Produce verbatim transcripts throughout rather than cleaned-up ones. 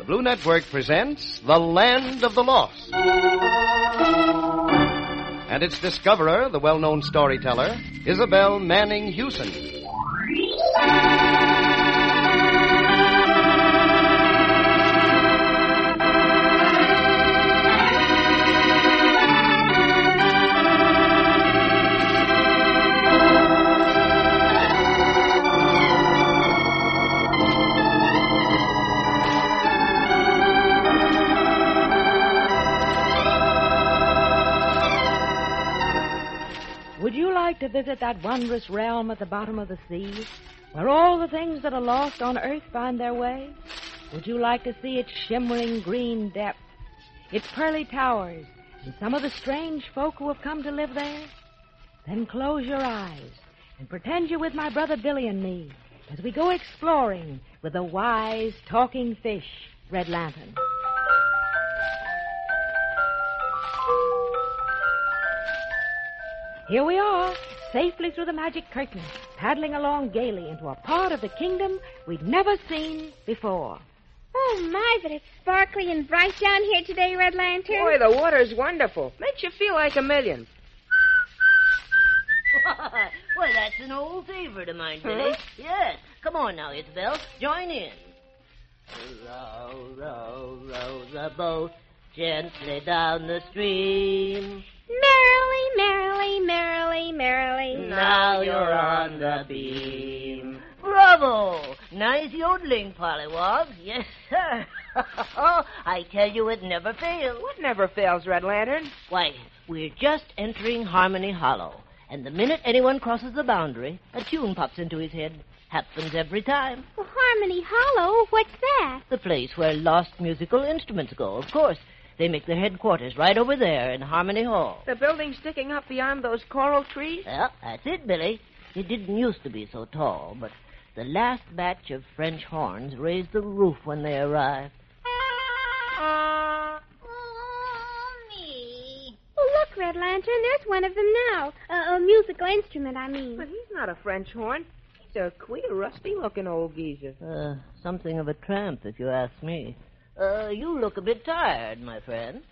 the Blue Network presents The Land of the Lost. And its discoverer, the well-known storyteller, Isabel Manning Hewson. Would you like to visit that wondrous realm at the bottom of the sea, where all the things that are lost on earth find their way? Would you like to see its shimmering green depths, its pearly towers, and some of the strange folk who have come to live there? Then close your eyes and pretend you're with my brother Billy and me as we go exploring with the wise, talking fish, Red Lantern. Here we are, safely through the magic curtain, paddling along gaily into a part of the kingdom we'd never seen before. Oh, my, but it's sparkly and bright down here today, Red Lantern. Boy, the water's wonderful. Makes you feel like a million. Well, that's an old favorite of mine, Billy. Huh? Yes. Come on now, Isabel. Join in. Row, row, row the boat gently down the stream. Merrily, merrily, merrily, merrily. Now you're on the beam. Bravo! Nice yodeling, Pollywog. Yes, sir. I tell you, it never fails. What never fails, Red Lantern? Why, we're just entering Harmony Hollow, and the minute anyone crosses the boundary, a tune pops into his head. Happens every time. Well, Harmony Hollow? What's that? The place where lost musical instruments go, of course. They make their headquarters right over there in Harmony Hall. The building sticking up beyond those coral trees? Yeah, that's it, Billy. It didn't used to be so tall, but the last batch of French horns raised the roof when they arrived. Oh, me. Oh, look, Red Lantern, there's one of them now. Uh, a musical instrument, I mean. But he's not a French horn. He's a queer, rusty-looking old geezer. Uh, something of a tramp, if you ask me. Uh, you look a bit tired, my friend.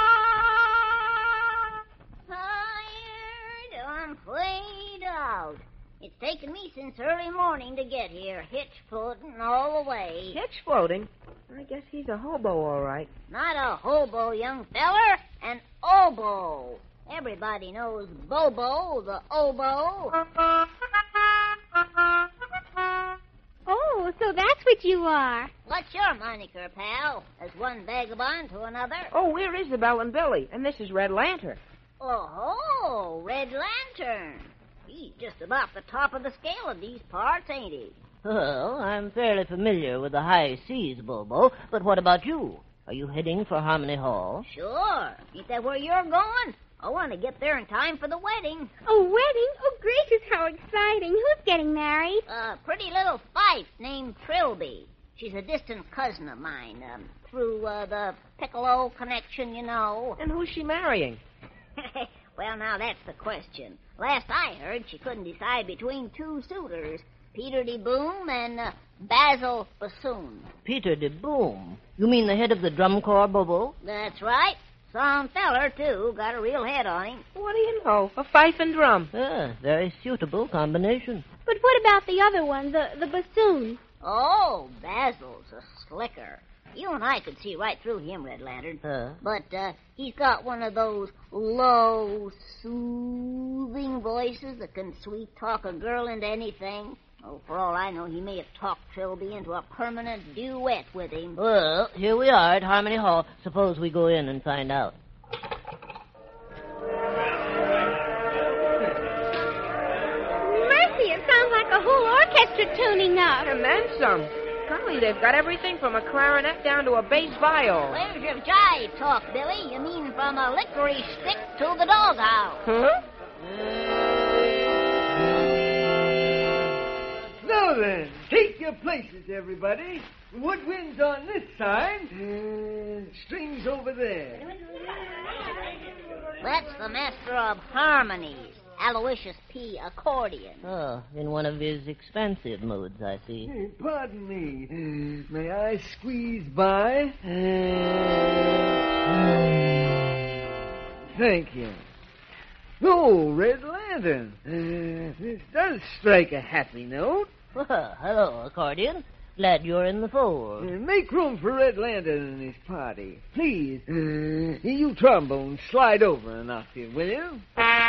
Tired? I'm played out. It's taken me since early morning to get here, hitch floating all the way. Hitch floating? I guess he's a hobo, all right. Not a hobo, young feller. An oboe. Everybody knows Bobo, the oboe. Oh, so that's what you are. What's your moniker, pal? As one vagabond to another? Oh, we're Isabel and Billy, and this is Red Lantern. Oh, Red Lantern. He's just about the top of the scale of these parts, ain't he? Well, I'm fairly familiar with the high seas, Bobo, but what about you? Are you heading for Harmony Hall? Sure. Ain't that where you're going? I want to get there in time for the wedding. A wedding? Oh, gracious, how exciting. Who's getting married? A pretty little fife named Trilby. She's a distant cousin of mine, um, through uh, the Piccolo connection, you know. And who's she marrying? Well, now, that's the question. Last I heard, she couldn't decide between two suitors, Peter de Boom and uh, Basil Bassoon. Peter de Boom? You mean the head of the drum corps, Bobo? That's right. Some feller, too. Got a real head on him. What do you know? A fife and drum. Ah, very suitable combination. But what about the other one, the, the bassoon? Oh, Basil's a slicker. You and I could see right through him, Red Lantern. Uh. But uh, he's got one of those low, soothing voices that can sweet-talk a girl into anything. Oh, for all I know, he may have talked Trilby into a permanent duet with him. Well, here we are at Harmony Hall. Suppose we go in and find out. Mercy, it sounds like a whole orchestra tuning up. And then some. Golly, they've got everything from a clarinet down to a bass viol. Where's your jive talk, Billy? You mean from a licorice stick to the doghouse? Huh? Now then, take your places, everybody. Woodwind's on this side, and strings over there. That's the master of harmonies. Aloysius P. accordion. Oh, in one of his expensive moods, I see. Hey, pardon me. May I squeeze by? Thank you. Oh, Red Lantern. Uh, this does strike a happy note. Well, hello, accordion. Glad you're in the fold. Uh, make room for Red Lantern and his party. Please, uh, you trombone, slide over an octave, will you?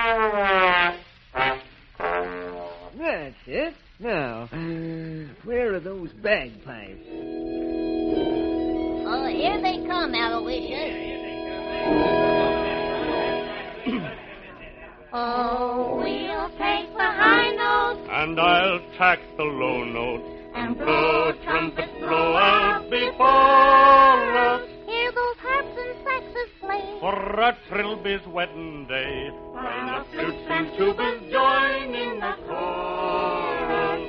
That's it. Now, uh, where are those bagpipes? Oh, here they come, Aloysius. Oh, we'll take the high note, and I'll tack the low note, and blow trumpet blow out before us. Hear those harps and saxes play, For a trilby's wedding day, when the flutes and tubas join in the chorus.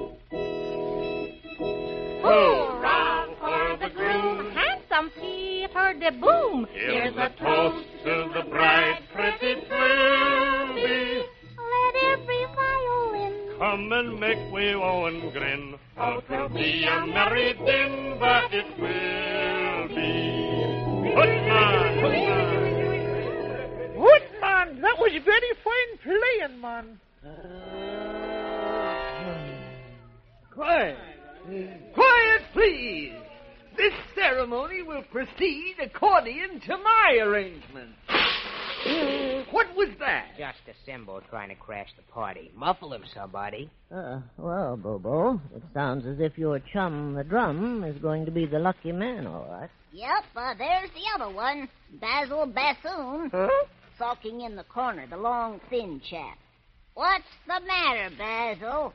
Hurrah for the groom! Handsome Peter de Boom. Here's a toast to the bride, pretty Trilby. let every violin Come and make we owe and grin. Oh, 'twill be a merry din, but it will be. Footman! Woodman, that was very fine playing, man. Quiet. Quiet, please. This ceremony will proceed according to my arrangement. What was that? Just a cymbal trying to crash the party. Muffle him, somebody. Uh, well, Bobo, it sounds as if your chum, the drum, is going to be the lucky man, all right. Yep, uh, there's the other one, Basil Bassoon. Huh? Sulking in the corner, the long, thin chap. What's the matter, Basil?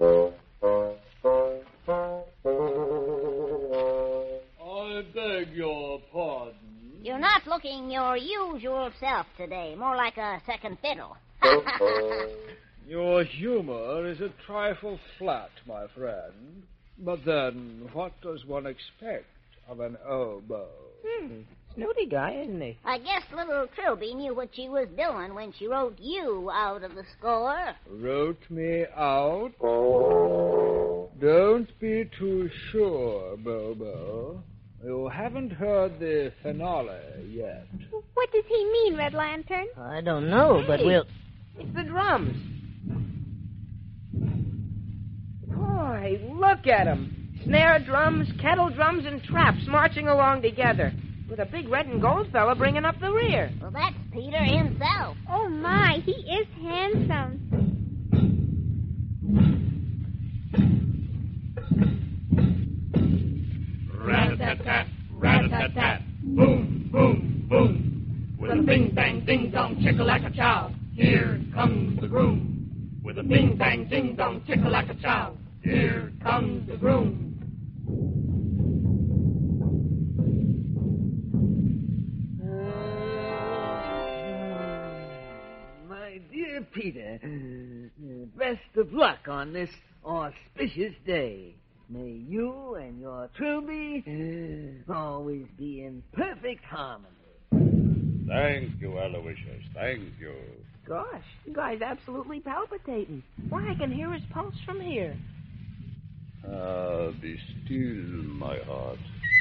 I beg your pardon. You're not looking your usual self today, more like a second fiddle. Your humor is a trifle flat, my friend. But then, what does one expect of an oboe? Hmm. Snooty guy, isn't he? I guess little Trilby knew what she was doing when she wrote you out of the score. Wrote me out? Don't be too sure, Bobo. You haven't heard the finale yet. What does he mean, Red Lantern? I don't know, but Hey. we'll... It's the drums. Boy, look at them. Snare drums, kettle drums, and traps marching along together, with a big red and gold fella bringing up the rear. Well, that's Peter himself. Oh, my, he is handsome. Rat-a-tat-tat, rat-a-tat-tat, boom, boom, boom. With a bing-bang, ding-dong, chick-a-lack-a-chow, here comes the groom. With a bing-bang, ding-dong, chick-a-lack-a-chow, here comes the groom. My dear Peter, best of luck on this auspicious day. May you and your Trilby uh, always be in perfect harmony. Thank you, Aloysius, thank you. Gosh, the guy's absolutely palpitating. Why, I can hear his pulse from here. Ah, be still, my heart.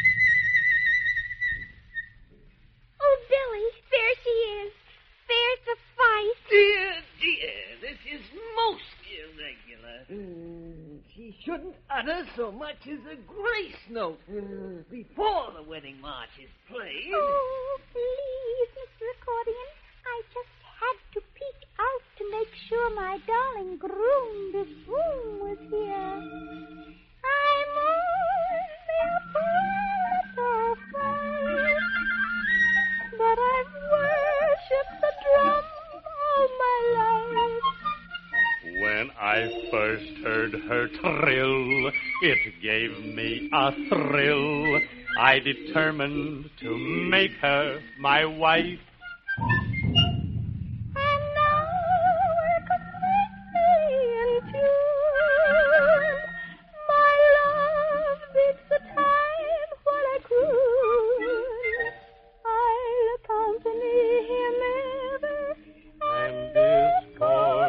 Oh, Billy, there she is. There's the fight. Dear, dear, this is most irregular. Uh, she shouldn't utter so much as a grace note uh, before the wedding march is played. Oh, please, Mister Accordion. I just had to peek out to make sure my darling groom, the groom, was here. I'm only a poor first, but I've worshipped the drum all my life. When I first heard her trill, it gave me a thrill. I determined to make her my wife. And now we're completely in tune. My love beats the time while I croon. I'll accompany him ever And this chord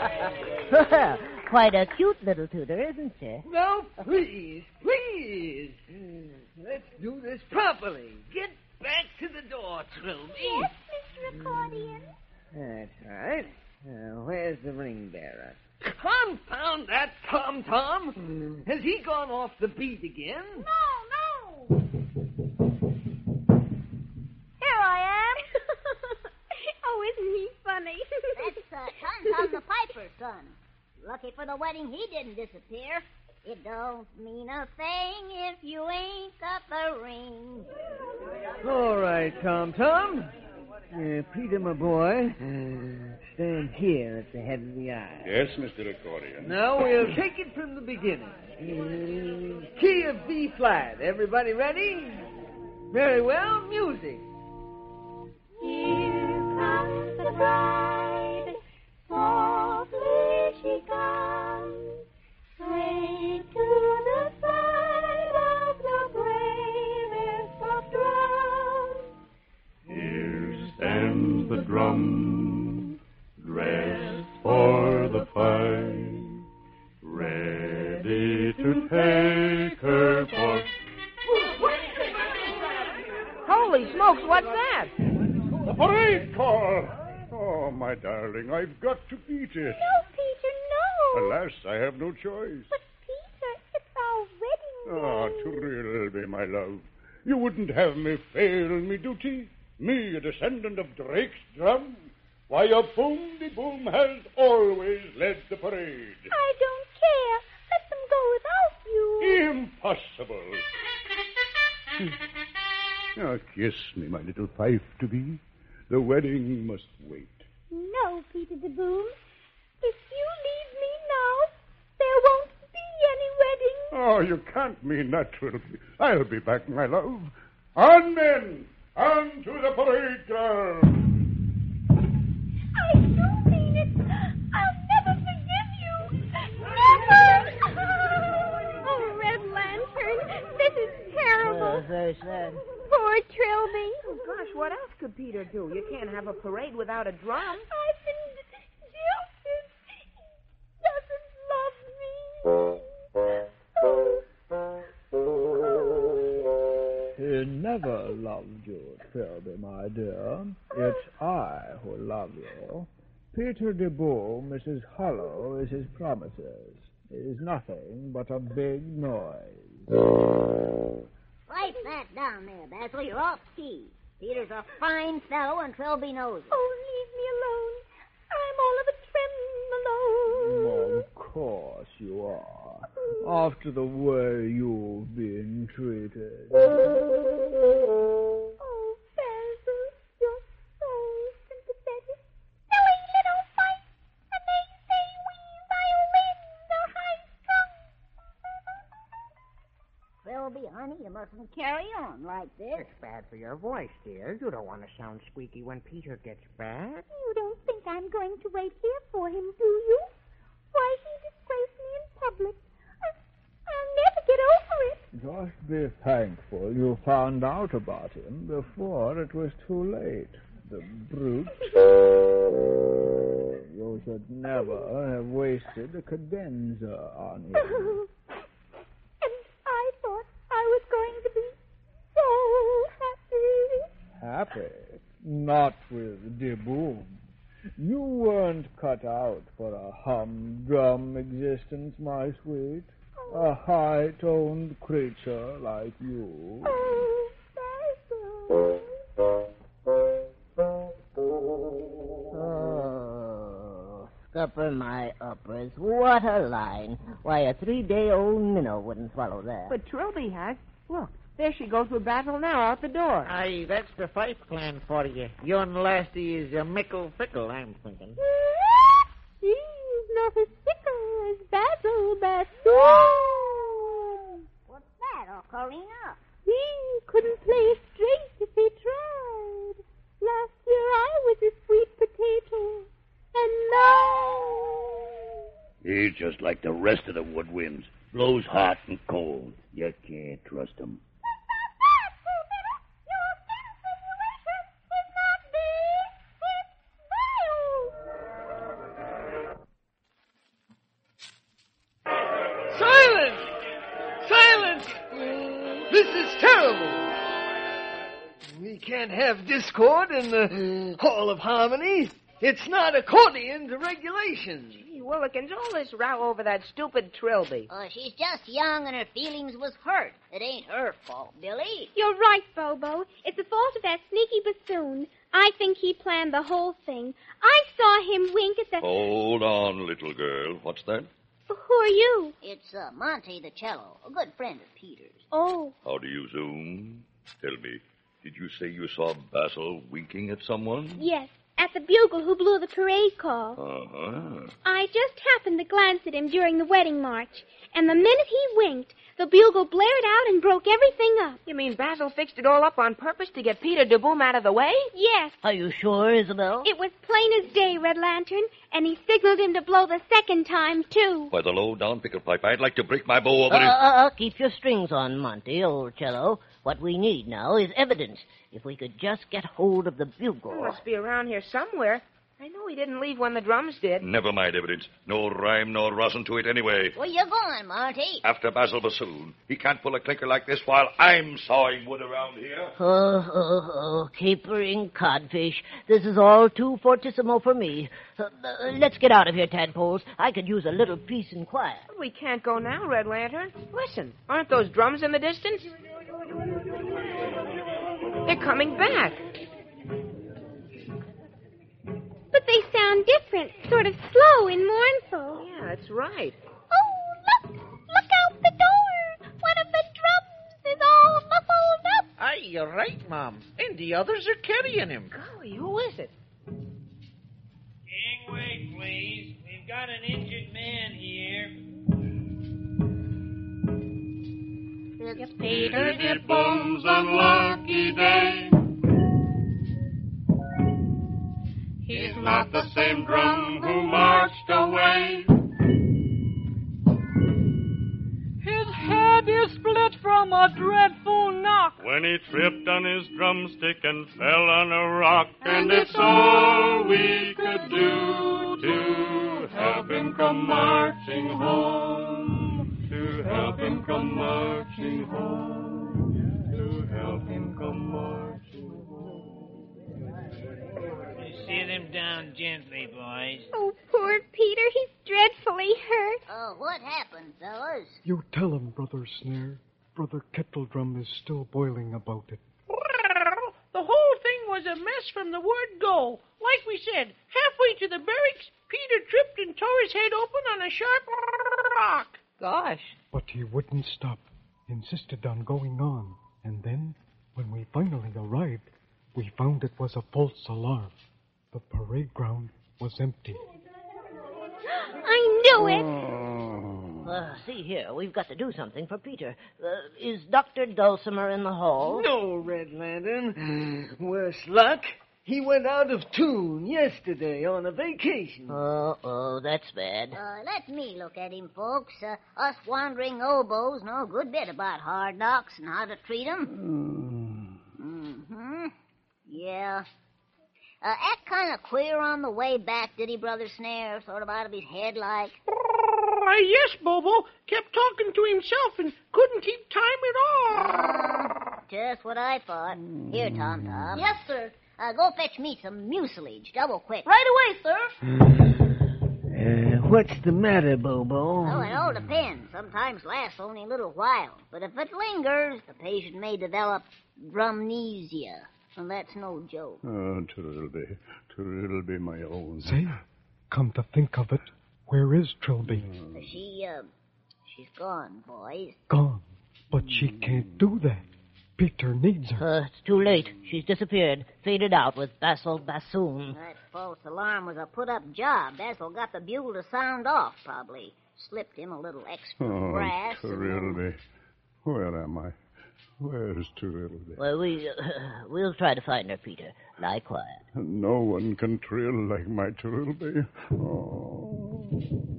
Well, quite a cute little tutor, isn't she? No, please, please. Let's do this properly. Get back to the door, Trilby. Yes, Mister Accordion. That's right. Uh, where's the ring bearer? Confound that Tom-Tom! Has he gone off the beat again? No, no. Here I am. Oh, isn't he funny? That's uh, Tom-Tom the Piper's son. Lucky for the wedding he didn't disappear. It don't mean a thing if you ain't got the ring. All right, Tom-Tom. Uh, Peter, my boy, uh, stand here at the head of the aisle. Yes, Mister Accordion. Now we'll take it from the beginning. Uh, key of B flat. Everybody ready? Very well. Music. Here comes the bride, softly she comes, straight to the side of the bravest of drums. Here stands the drum, dressed for the fight, ready to take her for... Holy smokes, what's that? The parade call! Oh, my darling, I've got to beat it. No, Peter, no. Alas, I have no choice. But, Peter, it's our wedding Ah, day. Trilby, my love. You wouldn't have me fail me duty? Me, a descendant of Drake's drum? Why, a boom-de-boom has always led the parade. I don't care. Let them go without you. Impossible. Now, kiss me, my little fife-to-be. The wedding must wait. No, Peter the Boom. If you leave me now, there won't be any wedding. Oh, you can't mean that, Trilby. I'll be back, my love. On, men! On to the parade ground! I do mean it. I'll never forgive you. Never. Oh, Red Lantern, this is terrible. Oh, very sad. Poor Trilby. Oh, gosh, what else could Peter do? You can't have a parade without a drum. I've been jilted. He doesn't love me. He never loved you, Trilby, my dear. It's I who love you. Peter de Boom is as hollow as his promises. He is nothing but a big noise. Wipe that down there, Basil. You're off key. Peter's a fine fellow, and Trilby knows it. Oh, leave me alone. I'm all of a tremolo. Of course you are. After the way you've been treated. Oh, Basil, you're so sympathetic. Silly little fight, and they say we violins are high-strung. Trilby, honey, you mustn't carry on like this. It's bad for your voice, dear. You don't want to sound squeaky when Peter gets back. You don't think I'm going to wait here for him, do you? Why, he disgraced me in public. I, I'll never get over it. Just be thankful you found out about him before it was too late. The brute. You should never have wasted a cadenza on him. And I thought I was going to be so happy. Happy? Not with De Boom. You weren't cut out for a humdrum existence, my sweet. A high-toned creature like you. Oh, Basil. Oh, scupper my uppers. What a line. Why, a three-day-old minnow wouldn't swallow that. But Trilby has. Look, there she goes with Basil now out the door. Aye, that's the Fife clan for you. Yon lassie is a mickle fickle, I'm thinking. She's not as fickle as Basil Bassoon. What's that, Ocarina? He couldn't play straight if he tried. Last year I was a sweet potato, and now... He's just like the rest of the woodwinds. Blows hot and cold. You can't trust him. It's terrible. We can't have discord in the Hall of Harmony. It's not according to regulations. Gee, Willikins, all this row over that stupid Trilby. Oh, she's just young and her feelings was hurt. It ain't her fault, Billy. You're right, Bobo. It's the fault of that sneaky bassoon. I think he planned the whole thing. I saw him wink at the... Hold on, little girl. What's that? Who are you? It's uh, Monty the cello, a good friend of Peter's. Oh. How do you zoom? Tell me, did you say you saw Basil winking at someone? Yes, at the bugle who blew the parade call. Uh-huh. I just happened to glance at him during the wedding march, and the minute he winked, the bugle blared out and broke everything up. You mean Basil fixed it all up on purpose to get Peter de Boom out of the way? Yes. Are you sure, Isabel? It was plain as day, Red Lantern, and he signaled him to blow the second time, too. By the low-down pickle pipe, I'd like to break my bow over uh, his... Uh, uh, keep your strings on, Monty, old cello. What we need now is evidence. If we could just get hold of the bugle. It must be around here somewhere. I know he didn't leave when the drums did. Never mind evidence. No rhyme, no rosin to it anyway. Where you going, Monty? After Basil Bassoon. He can't pull a clinker like this while I'm sawing wood around here. Oh, oh, oh, capering codfish. This is all too fortissimo for me. Uh, uh, let's get out of here, tadpoles. I could use a little peace and quiet. We can't go now, Red Lantern. Listen, aren't those drums in the distance? They're coming back. But they sound different, sort of slow and mournful. Yeah, that's right. Oh, look! Look out the door! One of the drums is all muffled up. Aye, you're right, Mom. And the others are carrying him. Golly, who is it? Gangway, please. We've got an injured man here. It's Peter de Boom's unlucky day. He's not the same drum who marched away. His head is split from a dreadful knock. When he tripped on his drumstick and fell on a rock. And it's all we could do to help him come marching home. To help him come marching home. To help him come marching home. Sit him down gently, boys. Oh, poor Peter. He's dreadfully hurt. Oh, what happened, fellas? You tell him, Brother Snare. Brother Kettledrum is still boiling about it. The whole thing was a mess from the word go. Like we said, halfway to the barracks, Peter tripped and tore his head open on a sharp rock. Gosh. But he wouldn't stop. Insisted on going on. And then, when we finally arrived, we found it was a false alarm. The parade ground was empty. I knew it. Uh, see here, we've got to do something for Peter. Uh, is Doctor Dulcimer in the hall? No, Red Lantern. Worse luck. He went out of tune yesterday on a vacation. Oh, oh, that's bad. Uh, let me look at him, folks. Uh, us wandering oboes know a good bit about hard knocks and how to treat 'em. Mm-hmm. Yeah. Uh, act kind of queer on the way back, did he, Brother Snare? Sort of out of his head like? Why, yes, Bobo. Kept talking to himself and couldn't keep time at all. Just what I thought. Here, Tom Tom. Yes, sir. Uh, go fetch me some mucilage, double quick. Right away, sir. Uh, what's the matter, Bobo? Oh, it all depends. Sometimes lasts only a little while. But if it lingers, the patient may develop drumnesia. And that's no joke. Oh, Trilby, Trilby, my own. Say, come to think of it, where is Trilby? Uh, she, uh, she's gone, boys. Gone. But she can't do that. Peter needs her. Uh, it's too late. She's disappeared, faded out with Basil Bassoon. That false alarm was a put-up job. Basil got the bugle to sound off, probably. Slipped him a little extra Oh, brass. Trilby, And, uh... where am I? Where's Trilby? Well, we, uh, we'll try to find her, Peter. Lie quiet. No one can trill like my Trilby. Oh.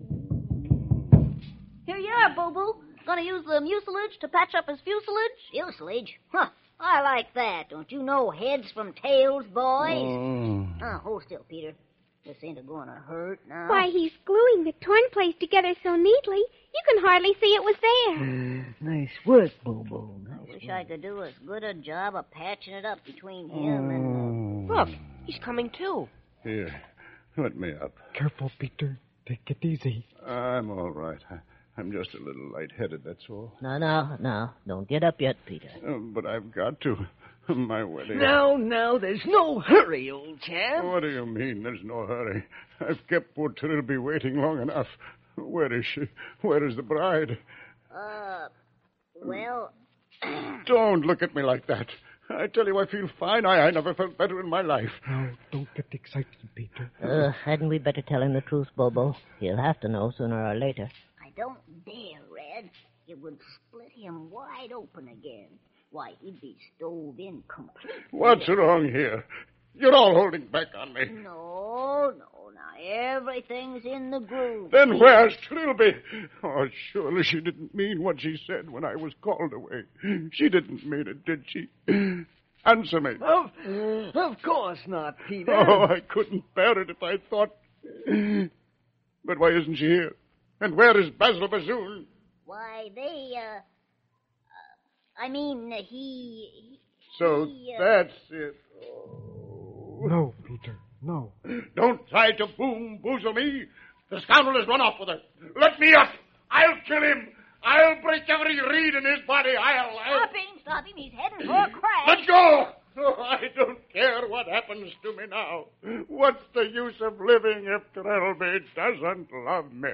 Here you are, Boo-Boo. Gonna use the mucilage to patch up his fuselage? Fuselage? Huh. I like that. Don't you know heads from tails, boys? Oh. Oh, hold still, Peter. This ain't a-gonna hurt now. Why, he's gluing the torn place together so neatly, you can hardly see it was there. Uh, nice work, Bobo. I wish wish I could do as good a job of patching it up between him and... Look, he's coming too. Here, let me up. Careful, Peter. Take it easy. I'm all right. I, I'm just a little lightheaded, that's all. No, no, no. Don't get up yet, Peter. Uh, but I've got to. My wedding. No, no, there's no hurry, old chap. What do you mean, there's no hurry? I've kept poor Trilby waiting long enough. Where is she? Where is the bride? Uh, well... Don't look at me like that. I tell you, I feel fine. I, I never felt better in my life. Now, don't get excited, Peter. Uh, hadn't we better tell him the truth, Bobo? He'll have to know sooner or later. I don't dare, Red. It would split him wide open again. Why, he'd be stove in completely. What's wrong here? You're all holding back on me. No, no, now everything's in the groove. Then where's Trilby? Oh, surely she didn't mean what she said when I was called away. She didn't mean it, did she? Answer me. Of, of course not, Peter. Oh, I couldn't bear it if I thought... But why isn't she here? And where is Basil Bassoon? Why, they, uh... uh I mean, uh, he... he so he, uh... that's it. No, Peter, no. Don't try to boom-boozle me. The scoundrel has run off with her. Let me up. I'll kill him. I'll break every reed in his body. I'll... I'll... Stop him, stop him. He's heading for a crash. Let go. Oh, I don't care what happens to me now. What's the use of living if Trilby doesn't love me?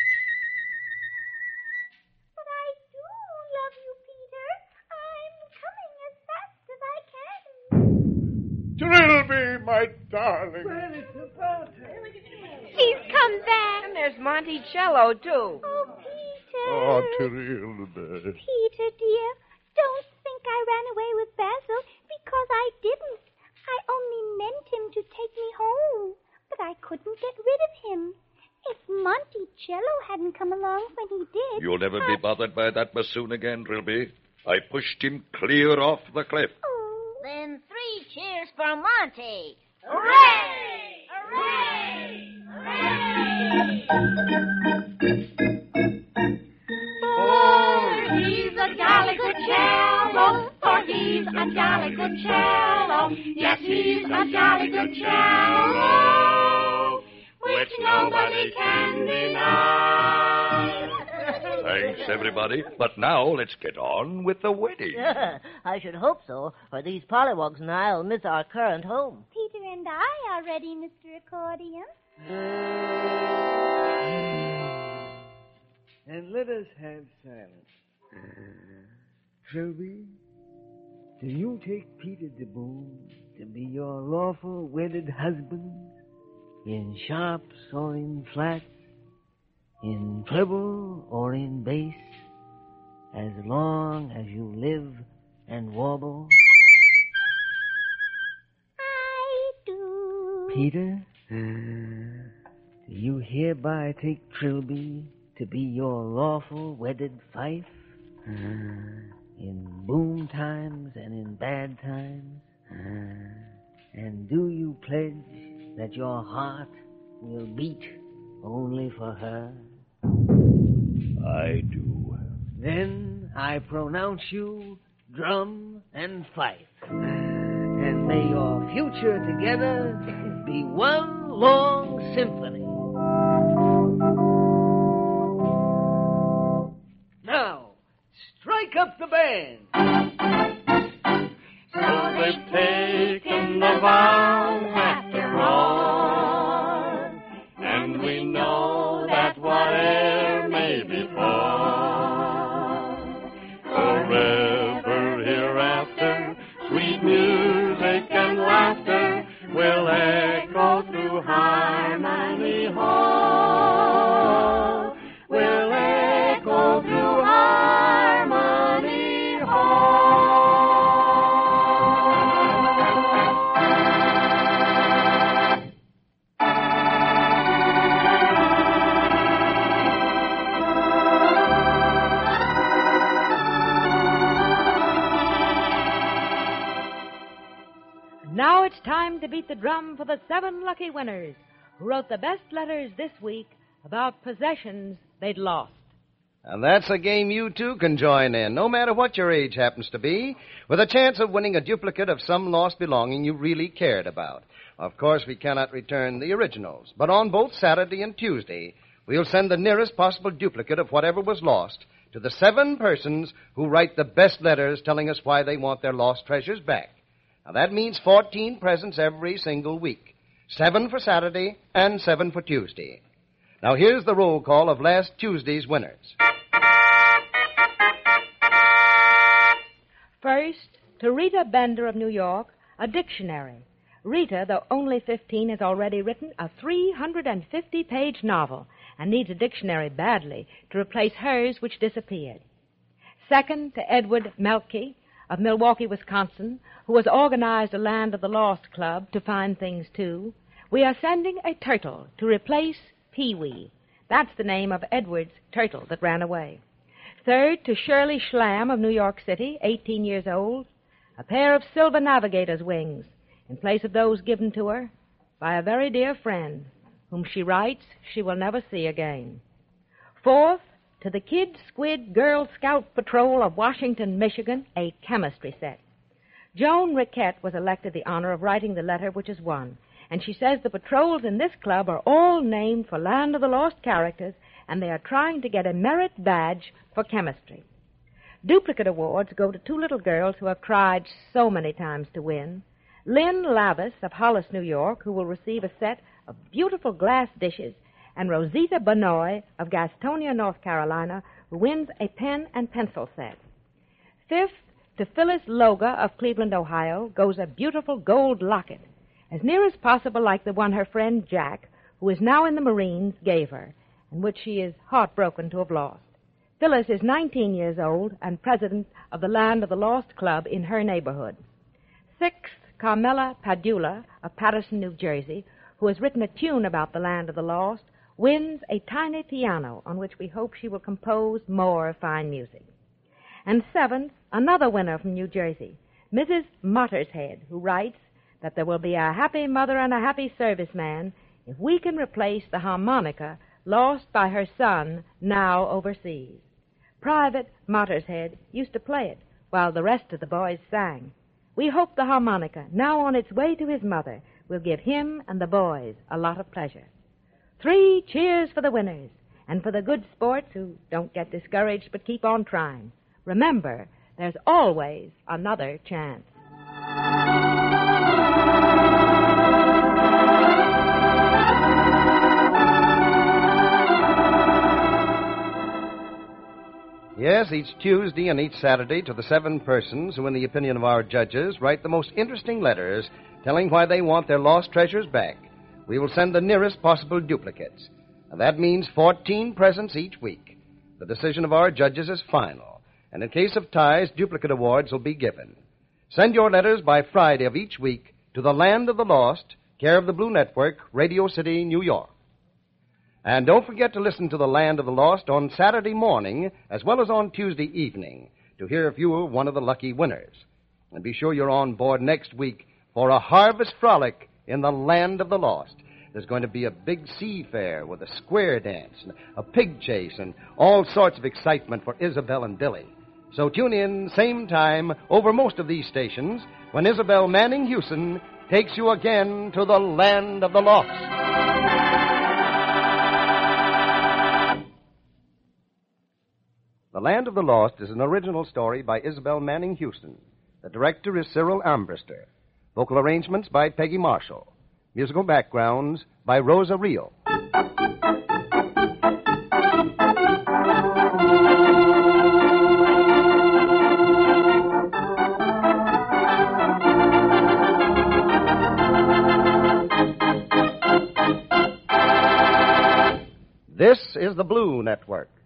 But I do love you, Peter. I'm coming as fast as I can. Trilby, my darling. Well, it's about He's come back. And there's Monticello, too. Oh, Peter. Oh, Trilby. Peter, dear, don't think I ran away with Basil, because I didn't. I only meant him to take me home, but I couldn't get rid of him. If Monticello hadn't come along when he did... You'll never I... be bothered by that bassoon again, Trilby. I pushed him clear off the cliff. Oh. Then three cheers for Monty. Hooray! Hooray! Hooray! For he's a jolly good cello, for he's a jolly good cello. Yes, he's a jolly good cello, which nobody can deny. Thanks, everybody. But now let's get on with the wedding. I should hope so, or these pollywogs and I'll miss our current home. Peter and I are ready, Mister Accordion. And let us have silence. Trilby, do you take Peter de Boom to be your lawful wedded husband? In sharps or in flats? In treble or in bass? As long as you live and warble? I do. Peter, do you hereby take Trilby to be your lawful wedded fife? In boom times and in bad times? And do you pledge that your heart will beat only for her? I do. Then I pronounce you drum and fife. And may your future together be one long symphony. Now, strike up the band. So they've taken the vow after all, and we know that whatever may befall, forever hereafter, sweet music and laughter will echo through Harmony Hall. Will echo through Harmony Hall. Now it's time to beat the drum for the seven lucky winners who wrote the best letters this week about possessions they'd lost. And that's a game you, too, can join in, no matter what your age happens to be, with a chance of winning a duplicate of some lost belonging you really cared about. Of course, we cannot return the originals, but on both Saturday and Tuesday, we'll send the nearest possible duplicate of whatever was lost to the seven persons who write the best letters telling us why they want their lost treasures back. Now, that means fourteen presents every single week. Seven for Saturday and seven for Tuesday. Now, here's the roll call of last Tuesday's winners. First, to Rita Bender of New York, a dictionary. Rita, though only fifteen, has already written a three hundred fifty page novel and needs a dictionary badly to replace hers, which disappeared. Second, to Edward Melke of Milwaukee, Wisconsin, who has organized a Land of the Lost Club to find things, too. We are sending a turtle to replace Pee-wee. That's the name of Edward's turtle that ran away. Third, to Shirley Schlam of New York City, eighteen years old, a pair of silver navigator's wings in place of those given to her by a very dear friend whom she writes she will never see again. Fourth, to the Kid Squid Girl Scout Patrol of Washington, Michigan, a chemistry set. Joan Riquette was elected the honor of writing the letter which is won, and she says the patrols in this club are all named for Land of the Lost characters, and they are trying to get a merit badge for chemistry. Duplicate awards go to two little girls who have tried so many times to win. Lynn Lavis of Hollis, New York, who will receive a set of beautiful glass dishes, and Rosita Benoit of Gastonia, North Carolina, who wins a pen and pencil set. Fifth, to Phyllis Loga of Cleveland, Ohio, goes a beautiful gold locket, as near as possible like the one her friend Jack, who is now in the Marines, gave her, and which she is heartbroken to have lost. Phyllis is nineteen years old and president of the Land of the Lost Club in her neighborhood. Sixth, Carmela Padula of Patterson, New Jersey, who has written a tune about the Land of the Lost, wins a tiny piano on which we hope she will compose more fine music. And seventh, another winner from New Jersey, Missus Mottershead, who writes that there will be a happy mother and a happy serviceman if we can replace the harmonica lost by her son, now overseas. Private Mottershead used to play it while the rest of the boys sang. We hope the harmonica, now on its way to his mother, will give him and the boys a lot of pleasure. Three cheers for the winners, and for the good sports who don't get discouraged but keep on trying. Remember, there's always another chance. Yes, each Tuesday and each Saturday to the seven persons who, in the opinion of our judges, write the most interesting letters telling why they want their lost treasures back, we will send the nearest possible duplicates. And that means fourteen presents each week. The decision of our judges is final, and in case of ties, duplicate awards will be given. Send your letters by Friday of each week to the Land of the Lost, care of the Blue Network, Radio City, New York. And don't forget to listen to the Land of the Lost on Saturday morning as well as on Tuesday evening to hear if you were one of the lucky winners. And be sure you're on board next week for a harvest frolic in the Land of the Lost. There's going to be a big sea fair with a square dance, and a pig chase, and all sorts of excitement for Isabel and Billy. So tune in same time over most of these stations when Isabel Manning Hewson takes you again to the Land of the Lost. The Land of the Lost is an original story by Isabel Manning Hewson. The director is Cyril Armbruster. Vocal arrangements by Peggy Marshall. Musical backgrounds by Rosa Rio. This is the Blue Network.